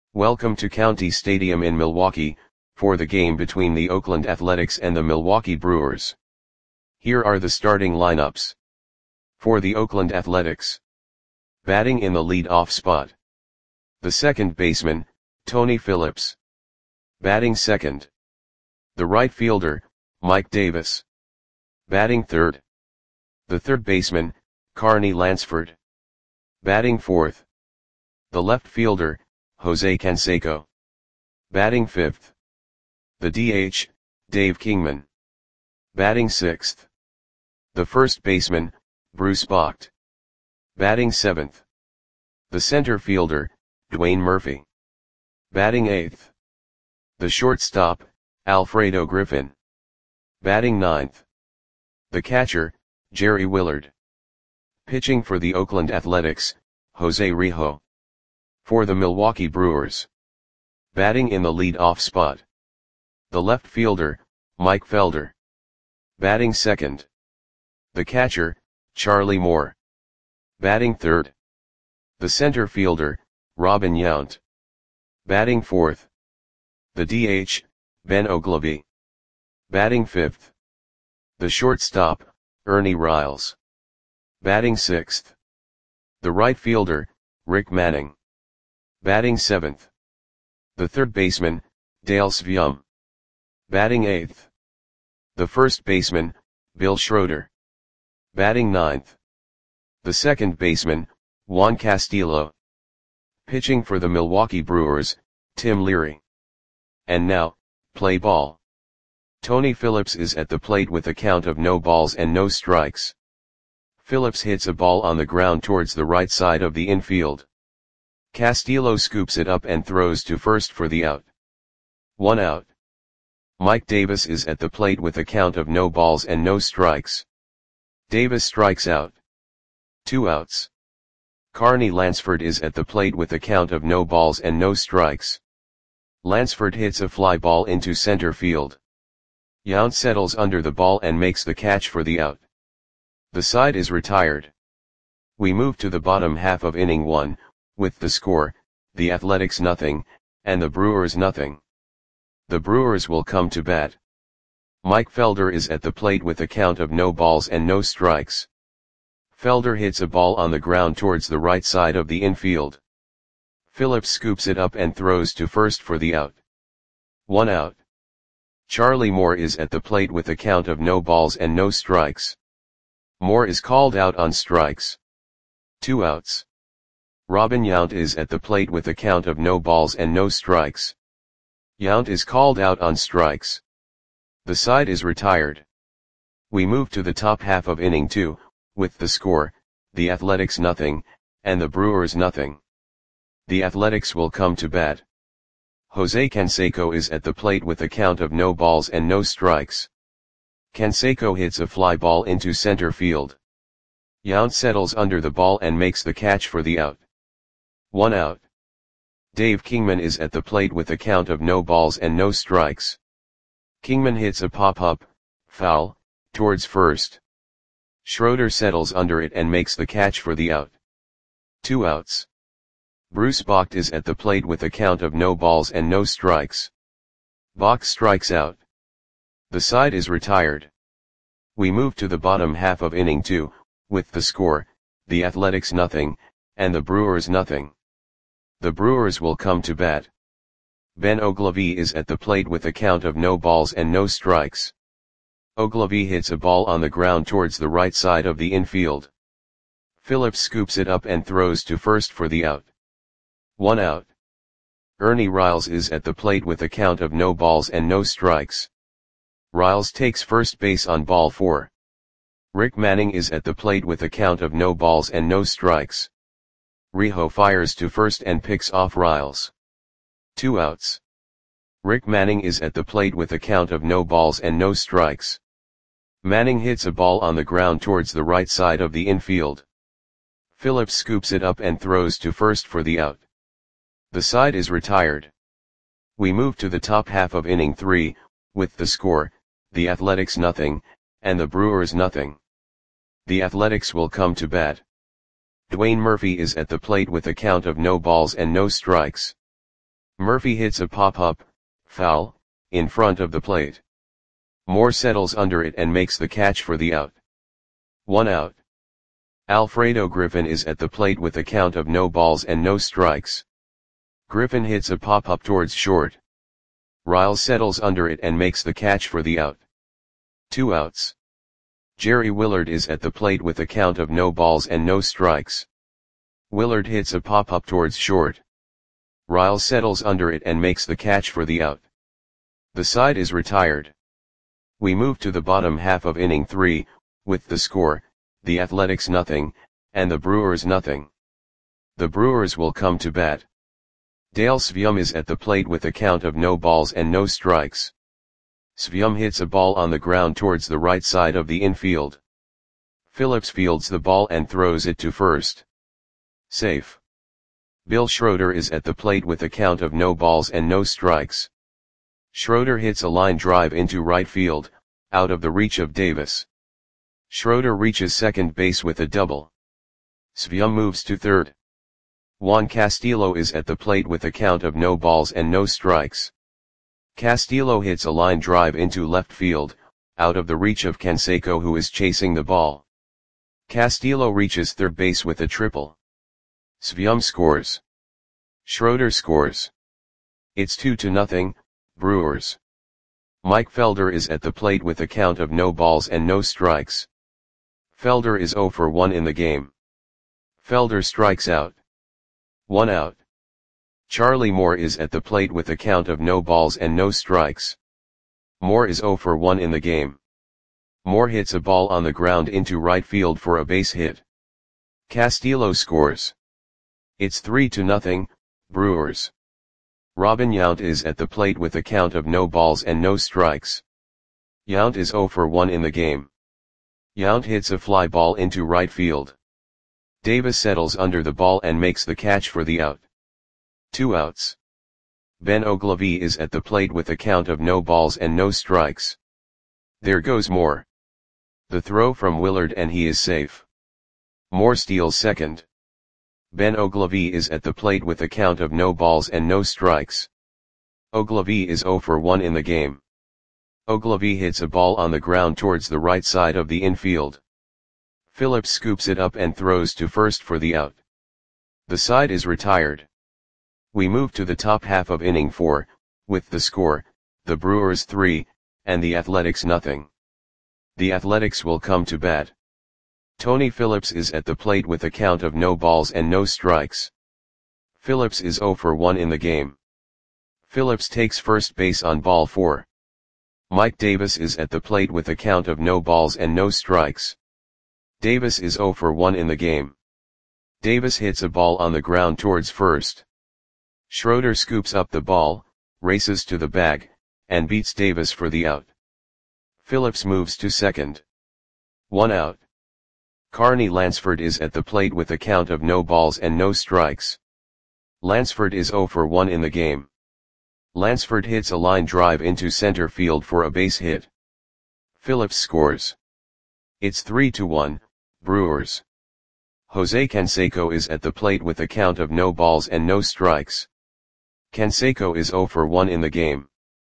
Welcome to County Stadium in Milwaukee, for the game between the Oakland Athletics and the Milwaukee Brewers. Here are the starting lineups. For the Oakland Athletics. Batting in the lead-off spot. The second baseman, Tony Phillips. Batting second. The right fielder, Mike Davis. Batting third. The third baseman, Carney Lansford. Batting fourth. The left fielder, Jose Canseco. Batting fifth. The DH, Dave Kingman. Batting sixth. The first baseman, Bruce Bocht. Batting seventh. The center fielder, Dwayne Murphy. Batting eighth. The shortstop, Alfredo Griffin. Batting ninth. The catcher, Jerry Willard. Pitching for the Oakland Athletics, Jose Rijo. For the Milwaukee Brewers. Batting in the lead-off spot. The left fielder, Mike Felder. Batting second. The catcher, Charlie Moore. Batting third. The center fielder, Robin Yount. Batting fourth. The DH, Ben Oglivie. Batting fifth. The shortstop, Ernie Riles. Batting sixth. The right fielder, Rick Manning. Batting seventh. The third baseman, Dale Sveum. Batting eighth. The first baseman, Bill Schroeder. Batting ninth. The second baseman, Juan Castillo. Pitching for the Milwaukee Brewers, Tim Leary. And now, play ball. Tony Phillips is at the plate with a count of no balls and no strikes. Phillips hits a ball on the ground towards the right side of the infield. Castillo scoops it up and throws to first for the out. 1 out. Mike Davis is at the plate with a count of no balls and no strikes. Davis strikes out. 2 outs. Carney Lansford is at the plate with a count of no balls and no strikes. Lansford hits a fly ball into center field. Yount settles under the ball and makes the catch for the out. The side is retired. We move to the bottom half of inning 1, with the score, the Athletics nothing, and the Brewers nothing. The Brewers will come to bat. Mike Felder is at the plate with a count of no balls and no strikes. Felder hits a ball on the ground towards the right side of the infield. Phillips scoops it up and throws to first for the out. 1 out. Charlie Moore is at the plate with a count of no balls and no strikes. Moore is called out on strikes. 2 outs. Robin Yount is at the plate with a count of no balls and no strikes. Yount is called out on strikes. The side is retired. We move to the top half of inning 2, with the score, the Athletics nothing, and the Brewers nothing. The Athletics will come to bat. Jose Canseco is at the plate with a count of no balls and no strikes. Canseco hits a fly ball into center field. Yount settles under the ball and makes the catch for the out. 1 out. Dave Kingman is at the plate with a count of no balls and no strikes. Kingman hits a pop-up, foul, towards first. Schroeder settles under it and makes the catch for the out. 2 outs. Bruce Bocht is at the plate with a count of no balls and no strikes. Bocht strikes out. The side is retired. We move to the bottom half of inning 2, with the score, the Athletics nothing, and the Brewers nothing. The Brewers will come to bat. Ben Oglivie is at the plate with a count of no balls and no strikes. Oglivie hits a ball on the ground towards the right side of the infield. Phillips scoops it up and throws to first for the out. 1 out. Ernie Riles is at the plate with a count of no balls and no strikes. Riles takes first base on ball 4. Rick Manning is at the plate with a count of no balls and no strikes. Rijo fires to first and picks off Riles. 2 outs. Rick Manning is at the plate with a count of no balls and no strikes. Manning hits a ball on the ground towards the right side of the infield. Phillips scoops it up and throws to first for the out. The side is retired. We move to the top half of inning 3, with the score, the Athletics nothing, and the Brewers nothing. The Athletics will come to bat. Dwayne Murphy is at the plate with a count of no balls and no strikes. Murphy hits a pop-up, foul, in front of the plate. Moore settles under it and makes the catch for the out. 1 out. Alfredo Griffin is at the plate with a count of no balls and no strikes. Griffin hits a pop-up towards short. Riles settles under it and makes the catch for the out. 2 outs. Jerry Willard is at the plate with a count of no balls and no strikes. Willard hits a pop-up towards short. Riles settles under it and makes the catch for the out. The side is retired. We move to the bottom half of inning 3, with the score, the Athletics nothing, and the Brewers nothing. The Brewers will come to bat. Dale Svium is at the plate with a count of no balls and no strikes. Svium hits a ball on the ground towards the right side of the infield. Phillips fields the ball and throws it to first. Safe. Bill Schroeder is at the plate with a count of no balls and no strikes. Schroeder hits a line drive into right field, out of the reach of Davis. Schroeder reaches second base with a double. Svium moves to third. Juan Castillo is at the plate with a count of no balls and no strikes. Castillo hits a line drive into left field, out of the reach of Canseco, who is chasing the ball. Castillo reaches third base with a triple. Svium scores. Schroeder scores. It's 2-0, Brewers. Mike Felder is at the plate with a count of no balls and no strikes. Felder is 0 for 1 in the game. Felder strikes out. 1 out. Charlie Moore is at the plate with a count of no balls and no strikes. Moore is 0 for 1 in the game. Moore hits a ball on the ground into right field for a base hit. Castillo scores. It's 3-0, Brewers. Robin Yount is at the plate with a count of no balls and no strikes. Yount is 0 for 1 in the game. Yount hits a fly ball into right field. Davis settles under the ball and makes the catch for the out. 2 outs. Ben Ogilvie is at the plate with a count of no balls and no strikes. There goes Moore. The throw from Willard and he is safe. Moore steals second. Ben Ogilvie is at the plate with a count of no balls and no strikes. Ogilvie is 0 for 1 in the game. Ogilvie hits a ball on the ground towards the right side of the infield. Phillips scoops it up and throws to first for the out. The side is retired. We move to the top half of inning 4, with the score, the Brewers 3, and the Athletics nothing. The Athletics will come to bat. Tony Phillips is at the plate with a count of no balls and no strikes. Phillips is 0 for 1 in the game. Phillips takes first base on ball 4. Mike Davis is at the plate with a count of no balls and no strikes. Davis is 0 for 1 in the game. Davis hits a ball on the ground towards first. Schroeder scoops up the ball, races to the bag, and beats Davis for the out. Phillips moves to second. 1 out. Carney Lansford is at the plate with a count of no balls and no strikes. Lansford is 0 for 1 in the game. Lansford hits a line drive into center field for a base hit. Phillips scores. It's 3-1, Brewers. Jose Canseco is at the plate with a count of no balls and no strikes. Canseco is 0 for 1 in the game.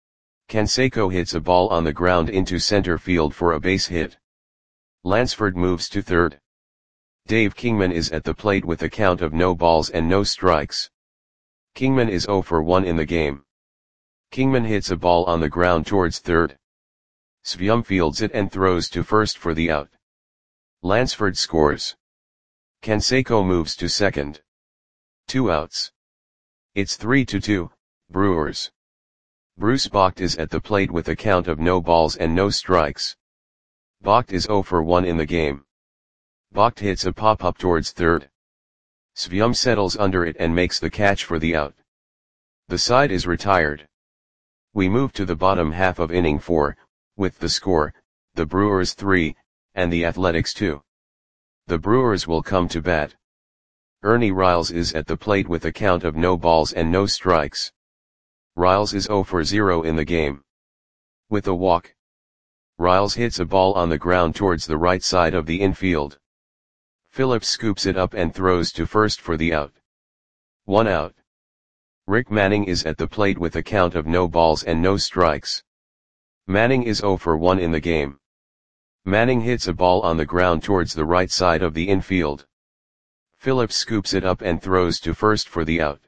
Canseco hits a ball on the ground into center field for a base hit. Lansford moves to third. Dave Kingman is at the plate with a count of no balls and no strikes. Kingman is 0 for 1 in the game. Kingman hits a ball on the ground towards third. Svium fields it and throws to first for the out. Lansford scores. Canseco moves to second. 2 outs. It's 3-2, Brewers. Bruce Bocht is at the plate with a count of no balls and no strikes. Bocht is 0 for 1 in the game. Bocht hits a pop-up towards third. Svium settles under it and makes the catch for the out. The side is retired. We move to the bottom half of inning 4, with the score, the Brewers 3, and the Athletics 2. The Brewers will come to bat. Ernie Riles is at the plate with a count of no balls and no strikes. Riles is 0 for 0 in the game. With a walk. Riles hits a ball on the ground towards the right side of the infield. Phillips scoops it up and throws to first for the out. 1 out. Rick Manning is at the plate with a count of no balls and no strikes. Manning is 0 for 1 in the game. Manning hits a ball on the ground towards the right side of the infield. Phillips scoops it up and throws to first for the out.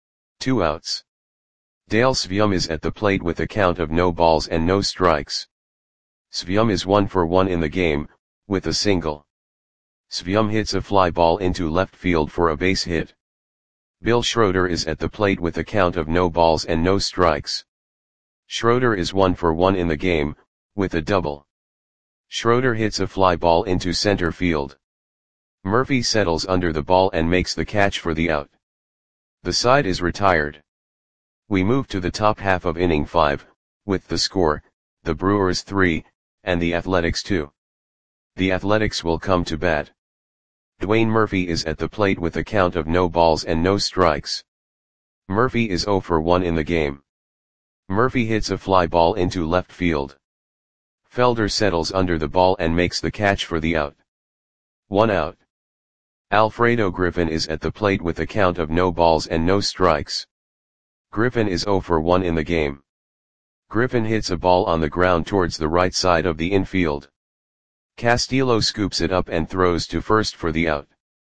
2 outs. Dale Sveum is at the plate with a count of no balls and no strikes. Sveum is 1 for 1 in the game, with a single. Sveum hits a fly ball into left field for a base hit. Bill Schroeder is at the plate with a count of no balls and no strikes. Schroeder is 1 for 1 in the game, with a double. Schroeder hits a fly ball into center field. Murphy settles under the ball and makes the catch for the out. The side is retired. We move to the top half of inning 5, with the score, the Brewers 3, and the Athletics 2. The Athletics will come to bat. Dwayne Murphy is at the plate with a count of no balls and no strikes. Murphy is 0 for 1 in the game. Murphy hits a fly ball into left field. Felder settles under the ball and makes the catch for the out. 1 out. Alfredo Griffin is at the plate with a count of no balls and no strikes. Griffin is 0 for 1 in the game. Griffin hits a ball on the ground towards the right side of the infield. Castillo scoops it up and throws to first for the out.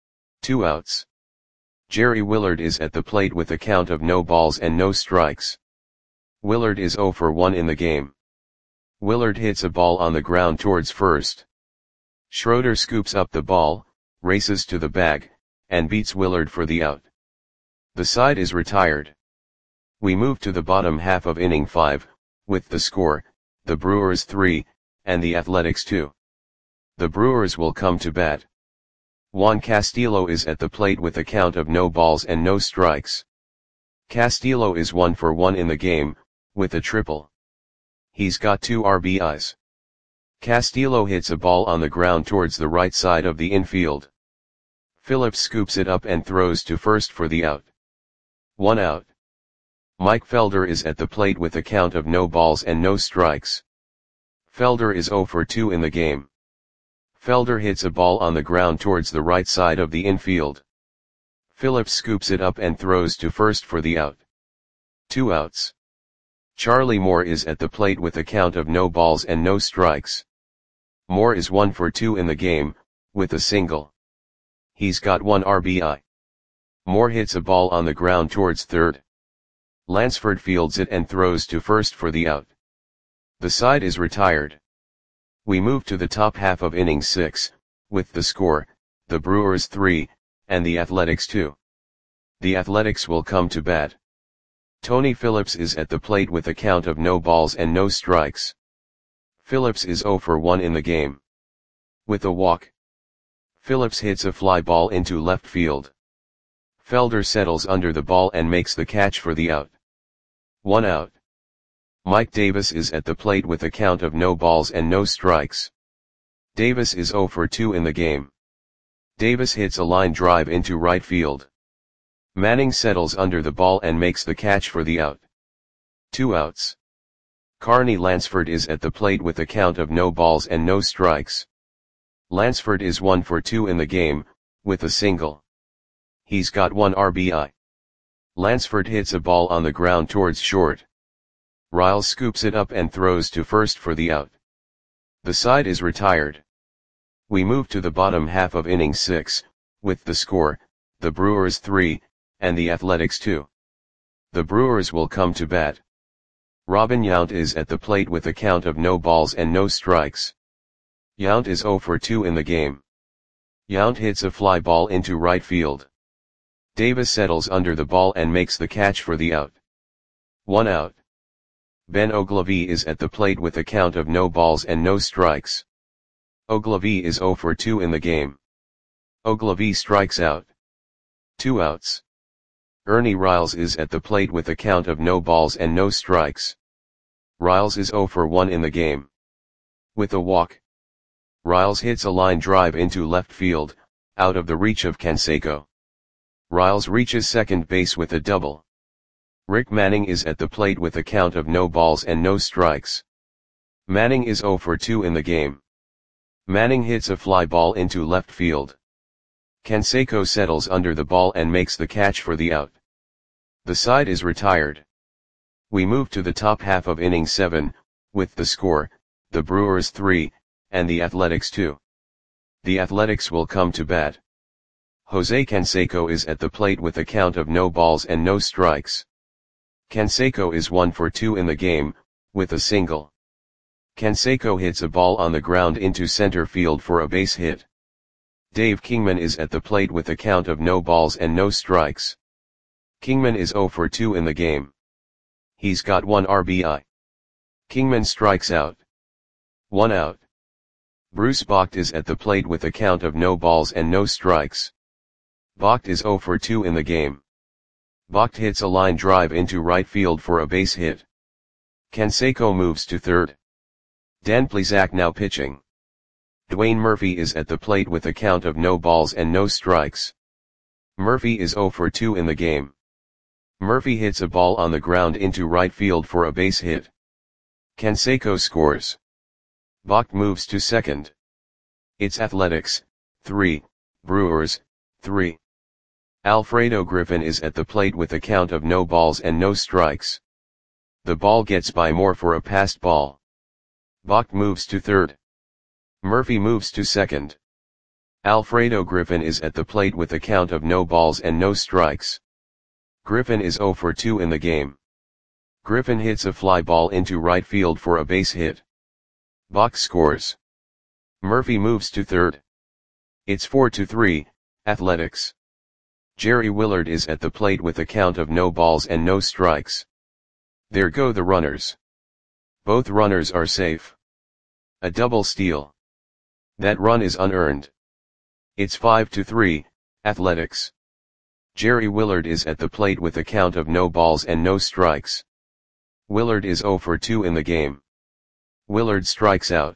2 outs. Jerry Willard is at the plate with a count of no balls and no strikes. Willard is 0 for 1 in the game. Willard hits a ball on the ground towards first. Schroeder scoops up the ball, races to the bag, and beats Willard for the out. The side is retired. We move to the bottom half of inning 5, with the score, the Brewers 3, and the Athletics 2. The Brewers will come to bat. Juan Castillo is at the plate with a count of no balls and no strikes. Castillo is 1 for 1 in the game, with a triple. He's got 2 RBIs. Castillo hits a ball on the ground towards the right side of the infield. Phillips scoops it up and throws to first for the out. 1 out. Mike Felder is at the plate with a count of no balls and no strikes. Felder is 0 for 2 in the game. Felder hits a ball on the ground towards the right side of the infield. Phillips scoops it up and throws to first for the out. 2 outs. Charlie Moore is at the plate with a count of no balls and no strikes. Moore is 1 for 2 in the game, with a single. He's got 1 RBI. Moore hits a ball on the ground towards third. Lansford fields it and throws to first for the out. The side is retired. We move to the top half of inning 6, with the score, the Brewers 3, and the Athletics 2. The Athletics will come to bat. Tony Phillips is at the plate with a count of no balls and no strikes. Phillips is 0 for 1 in the game. With a walk. Phillips hits a fly ball into left field. Felder settles under the ball and makes the catch for the out. 1 out. Mike Davis is at the plate with a count of no balls and no strikes. Davis is 0 for 2 in the game. Davis hits a line drive into right field. Manning settles under the ball and makes the catch for the out. 2 outs. Carney Lansford is at the plate with a count of no balls and no strikes. Lansford is 1 for 2 in the game, with a single. He's got 1 RBI. Lansford hits a ball on the ground towards short. Riles scoops it up and throws to first for the out. The side is retired. We move to the bottom half of inning 6, with the score, the Brewers 3, and the Athletics 2. The Brewers will come to bat. Robin Yount is at the plate with a count of no balls and no strikes. Yount is 0 for 2 in the game. Yount hits a fly ball into right field. Davis settles under the ball and makes the catch for the out. 1 out. Ben Ogilvie is at the plate with a count of no balls and no strikes. Ogilvie is 0 for 2 in the game. Ogilvie strikes out. 2 outs. Ernie Riles is at the plate with a count of no balls and no strikes. Riles is 0 for 1 in the game. With a walk. Riles hits a line drive into left field, out of the reach of Canseco. Riles reaches second base with a double. Rick Manning is at the plate with a count of no balls and no strikes. Manning is 0 for 2 in the game. Manning hits a fly ball into left field. Canseco settles under the ball and makes the catch for the out. The side is retired. We move to the top half of inning 7, with the score, the Brewers 3, and the Athletics 2. The Athletics will come to bat. Jose Canseco is at the plate with a count of no balls and no strikes. Canseco is 1 for 2 in the game, with a single. Canseco hits a ball on the ground into center field for a base hit. Dave Kingman is at the plate with a count of no balls and no strikes. Kingman is 0 for 2 in the game. He's got 1 RBI. Kingman strikes out. 1 out. Bruce Bocht is at the plate with a count of no balls and no strikes. Bocht is 0 for 2 in the game. Bocht hits a line drive into right field for a base hit. Canseco moves to third. Dan Plesac now pitching. Dwayne Murphy is at the plate with a count of no balls and no strikes. Murphy is 0 for 2 in the game. Murphy hits a ball on the ground into right field for a base hit. Canseco scores. Bocht moves to second. It's Athletics, 3, Brewers, 3. Alfredo Griffin is at the plate with a count of no balls and no strikes. The ball gets by Moore for a passed ball. Bocht moves to third. Murphy moves to second. Alfredo Griffin is at the plate with a count of no balls and no strikes. Griffin is 0 for 2 in the game. Griffin hits a fly ball into right field for a base hit. Bocht scores. Murphy moves to third. It's 4-3, Athletics. Jerry Willard is at the plate with a count of no balls and no strikes. There go the runners. Both runners are safe. A double steal. That run is unearned. It's 5-3, Athletics. Jerry Willard is at the plate with a count of no balls and no strikes. Willard is 0 for 2 in the game. Willard strikes out.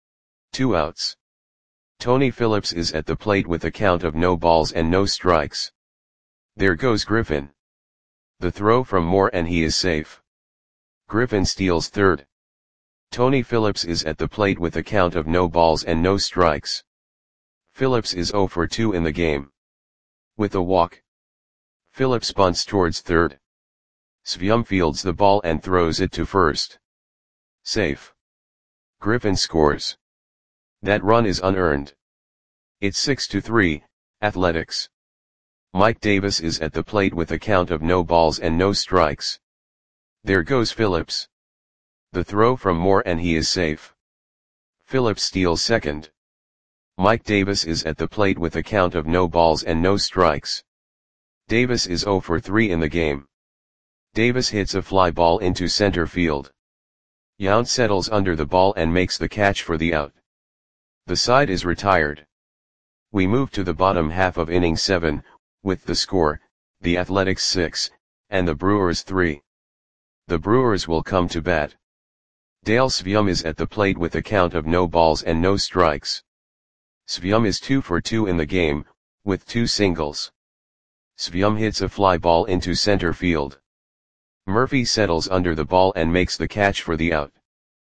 2 outs. Tony Phillips is at the plate with a count of no balls and no strikes. There goes Griffin. The throw from Moore and he is safe. Griffin steals third. Tony Phillips is at the plate with a count of no balls and no strikes. Phillips is 0 for 2 in the game. With a walk, Phillips bunts towards third. Svium fields the ball and throws it to first. Safe. Griffin scores. That run is unearned. It's 6-3, Athletics. Mike Davis is at the plate with a count of no balls and no strikes. There goes Phillips. The throw from Moore and he is safe. Phillips steals second. Mike Davis is at the plate with a count of no balls and no strikes. Davis is 0 for 3 in the game. Davis hits a fly ball into center field. Yount settles under the ball and makes the catch for the out. The side is retired. We move to the bottom half of inning 7, with the score, the Athletics 6, and the Brewers 3. The Brewers will come to bat. Dale Svium is at the plate with a count of no balls and no strikes. Svium is 2 for 2 in the game, with 2 singles. Svium hits a fly ball into center field. Murphy settles under the ball and makes the catch for the out.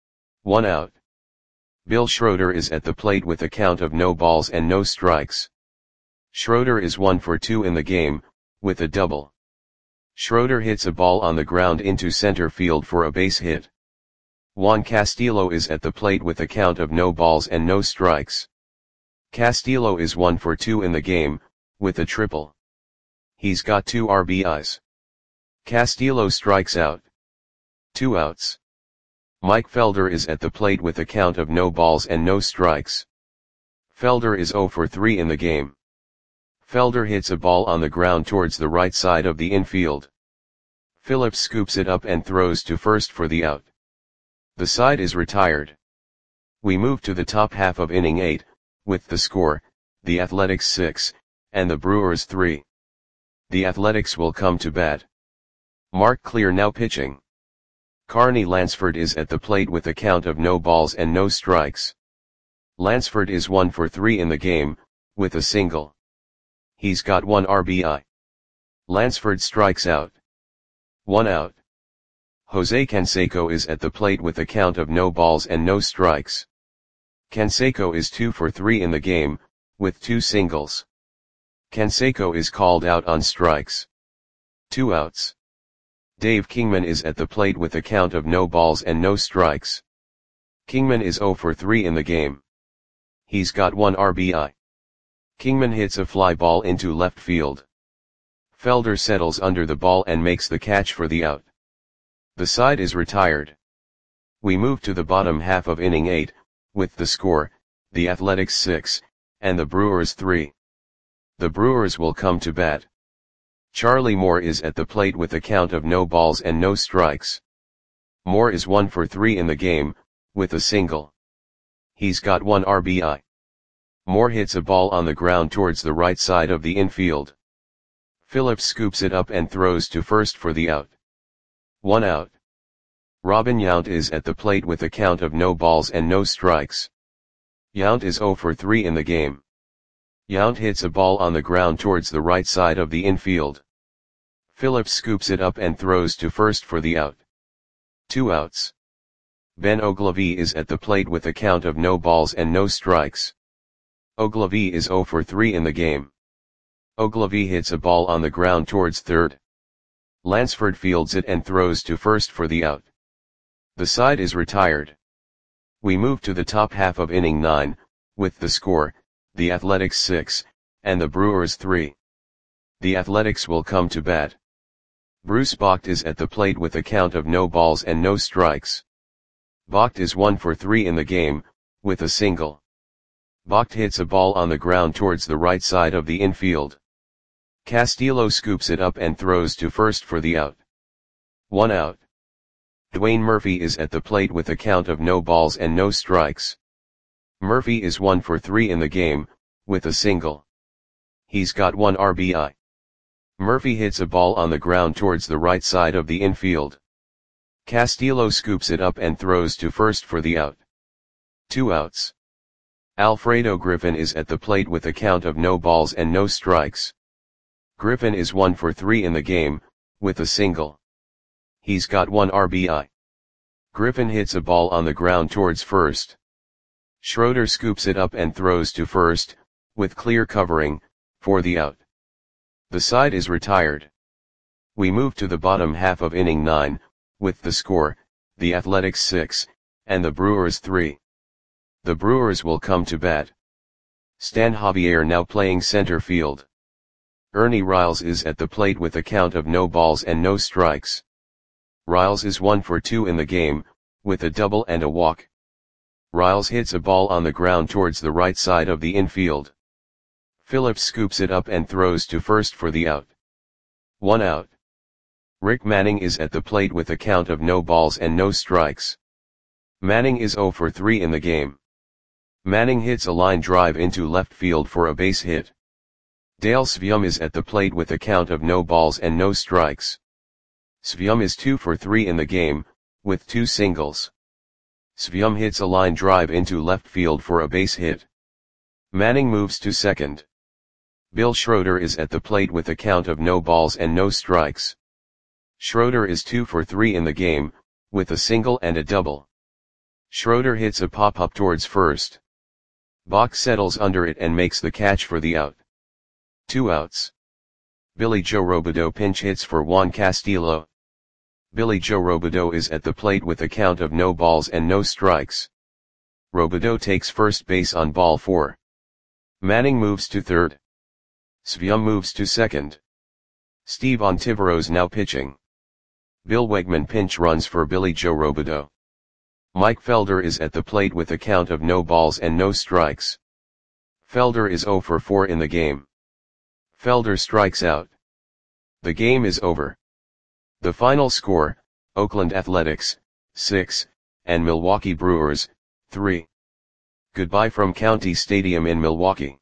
1 out. Bill Schroeder is at the plate with a count of no balls and no strikes. Schroeder is 1 for 2 in the game, with a double. Schroeder hits a ball on the ground into center field for a base hit. Juan Castillo is at the plate with a count of no balls and no strikes. Castillo is 1 for 2 in the game, with a triple. He's got 2 RBIs. Castillo strikes out. 2 outs. Mike Felder is at the plate with a count of no balls and no strikes. Felder is 0 for 3 in the game. Felder hits a ball on the ground towards the right side of the infield. Phillips scoops it up and throws to first for the out. The side is retired. We move to the top half of inning 8, with the score, the Athletics 6, and the Brewers 3. The Athletics will come to bat. Mark Clear now pitching. Carney Lansford is at the plate with a count of no balls and no strikes. Lansford is 1 for 3 in the game, with a single. He's got 1 RBI. Lansford strikes out. 1 out. Jose Canseco is at the plate with a count of no balls and no strikes. Canseco is 2 for 3 in the game, with 2 singles. Canseco is called out on strikes. 2 outs. Dave Kingman is at the plate with a count of no balls and no strikes. Kingman is 0 for 3 in the game. He's got 1 RBI. Kingman hits a fly ball into left field. Felder settles under the ball and makes the catch for the out. The side is retired. We move to the bottom half of inning 8, with the score, the Athletics 6, and the Brewers 3. The Brewers will come to bat. Charlie Moore is at the plate with a count of no balls and no strikes. Moore is 1 for 3 in the game, with a single. He's got 1 RBI. Moore hits a ball on the ground towards the right side of the infield. Phillips scoops it up and throws to first for the out. 1 out. Robin Yount is at the plate with a count of no balls and no strikes. Yount is 0 for 3 in the game. Yount hits a ball on the ground towards the right side of the infield. Phillips scoops it up and throws to first for the out. 2 outs. Ben Oglivie is at the plate with a count of no balls and no strikes. Oglivie is 0 for 3 in the game. Oglivie hits a ball on the ground towards third. Lansford fields it and throws to first for the out. The side is retired. We move to the top half of inning 9, with the score, the Athletics 6, and the Brewers 3. The Athletics will come to bat. Bruce Bocht is at the plate with a count of no balls and no strikes. Bocht is 1 for 3 in the game, with a single. Bocht hits a ball on the ground towards the right side of the infield. Castillo scoops it up and throws to first for the out. 1 out. Dwayne Murphy is at the plate with a count of no balls and no strikes. Murphy is 1 for 3 in the game, with a single. He's got 1 RBI. Murphy hits a ball on the ground towards the right side of the infield. Castillo scoops it up and throws to first for the out. 2 outs. Alfredo Griffin is at the plate with a count of no balls and no strikes. Griffin is 1 for 3 in the game, with a single. He's got 1 RBI. Griffin hits a ball on the ground towards first. Schroeder scoops it up and throws to first, with clear covering, for the out. The side is retired. We move to the bottom half of inning 9, with the score, the Athletics 6, and the Brewers 3. The Brewers will come to bat. Stan Javier now playing center field. Ernie Riles is at the plate with a count of no balls and no strikes. Riles is 1 for 2 in the game, with a double and a walk. Riles hits a ball on the ground towards the right side of the infield. Phillips scoops it up and throws to first for the out. 1 out. Rick Manning is at the plate with a count of no balls and no strikes. Manning is 0 for 3 in the game. Manning hits a line drive into left field for a base hit. Dale Sveum is at the plate with a count of no balls and no strikes. Sveum is 2 for 3 in the game, with 2 singles. Sveum hits a line drive into left field for a base hit. Manning moves to second. Bill Schroeder is at the plate with a count of no balls and no strikes. Schroeder is 2 for 3 in the game, with a single and a double. Schroeder hits a pop-up towards first. Bocht settles under it and makes the catch for the out. 2 outs. Billy Joe Robideau pinch hits for Juan Castillo. Billy Joe Robideau is at the plate with a count of no balls and no strikes. Robideau takes first base on ball 4. Manning moves to third. Sveum moves to second. Steve Ontiveros now pitching. Bill Wegman pinch runs for Billy Joe Robideau. Mike Felder is at the plate with a count of no balls and no strikes. Felder is 0 for 4 in the game. Felder strikes out. The game is over. The final score, Oakland Athletics, 6, and Milwaukee Brewers, 3. Goodbye from County Stadium in Milwaukee.